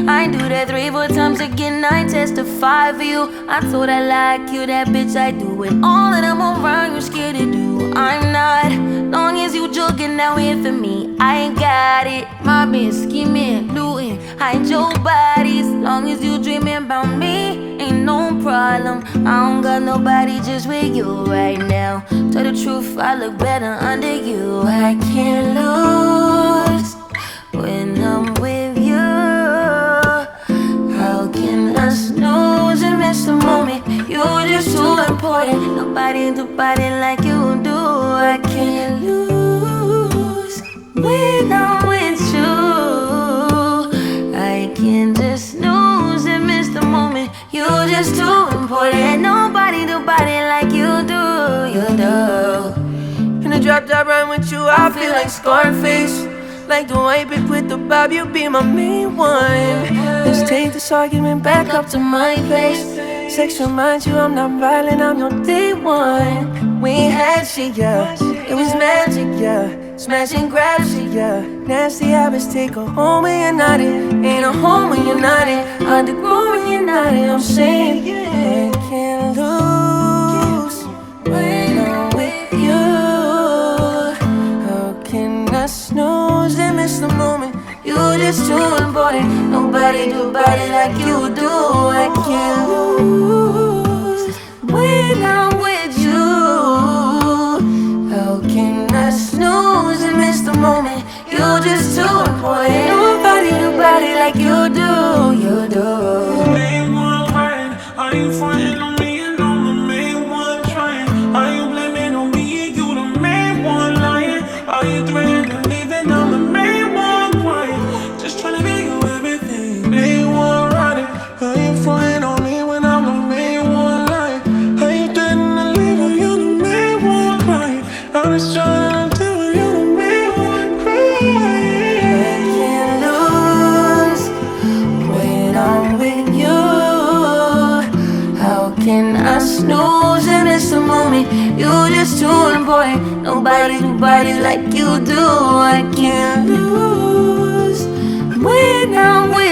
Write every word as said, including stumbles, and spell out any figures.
I do that three, four times again, I testify for you. I told I like you, that bitch, I do it. All of them around you scared to do. I'm not, long as you joking now here for me, I ain't got it. Mobbing, scheming, looting, hide your bodies. Long as you dreaming about me, ain't no problem. I don't got nobody just with you right now. Tell the truth, I look better under you. I can't lose when I'm with you. How can I snooze and miss the moment? You're just too important. Nobody do body like you do. I can't lose when I'm with you. I can't just snooze and miss the moment. You're just too important. Nobody do body like you do. You do. In the drop top ride with you, I feel like Scarface. Like the white bitch with the bob, you be my main one. Let's take this argument back up to my place. Sex reminds you I'm not violent, I'm your day one. We ain't had shit, yeah, it was magic, yeah. Smash and grab shit, yeah. Nasty habits take a home when you're not in. Ain't a home when you're not in. Underground when you're not in. I'm saying, yeah, I can't lose when I'm with you. How can I snooze and miss the moment? You're just too important. Nobody do body like you do. I can't lose when I'm with you. How can I snooze and miss the moment? You're just too important. Nobody do body like you do. You do. Main one crying, are you fronting on me and I'm the main one trying? Are you blaming on me and you the main one lying? Are you threatening leaving? I'm the main one crying, just trying to make you everything. Main one riding, are you fronting on me when I'm the main one lying? Are you threatening leaving? You're the main one crying. I'm just trying to tell you you're the main one crying. I can't lose when I'm with you. How can I snooze and miss the moment? You're just too important. Nobody do body like you do. I can't lose when I'm with you.